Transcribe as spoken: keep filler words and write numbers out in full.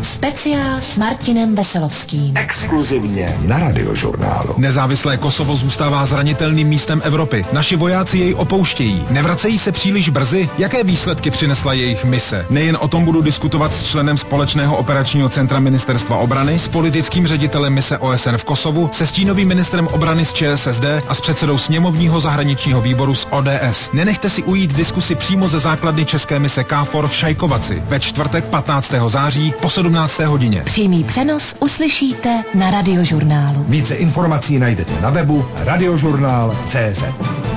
Speciál s Martinem Veselovským. Exkluzivně na Radiožurnálu. Nezávislé Kosovo zůstává zranitelným místem Evropy. Naši vojáci jej opouštějí. Nevracejí se příliš brzy? Jaké výsledky přinesla jejich mise? Nejen o tom budu diskutovat s členem Společného operačního centra Ministerstva obrany, s politickým ředitelem mise O S N v Kosovu, se stínovým ministrem obrany z Č S S D a s předsedou sněmovního zahraničního výboru z O D S. Nenechte si ujít diskusi přímo ze základny české mise K F O R v Šajkovaci ve čtvrtek patnáctého září po sedmnácté hodině. Přímý přenos uslyšíte na Radiožurnálu. Více informací najdete na webu radiožurnál tečka cé zet.